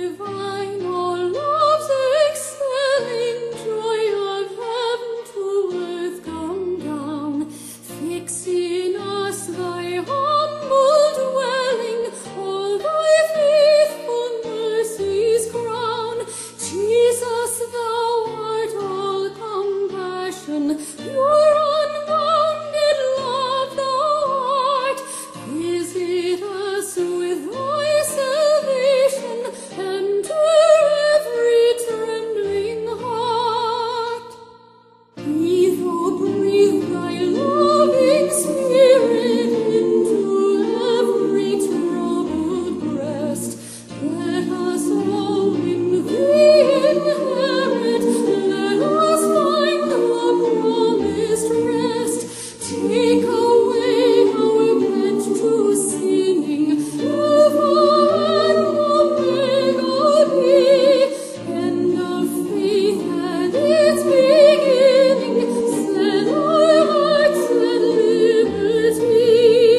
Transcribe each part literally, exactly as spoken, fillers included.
divine, all love's excelling joy of heaven to earth come down. Fix in us thy humble dwelling, all thy faithful mercies crown. Jesus, thou art all compassion, pure unbounded love thou art. Visit us with thy salvation, enter every trembling heart. Breathe, oh breathe thy loving spirit into every troubled breast. Let us all in thee inherit, let us find the promised rest. Take away our bent to sinning, Alpha and Omega be, end of faith and its beginning, set our hearts at liberty.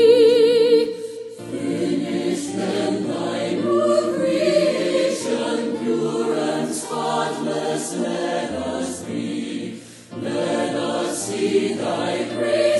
Finish then thy new creation, pure and spotless let us be. Let us see thy grace.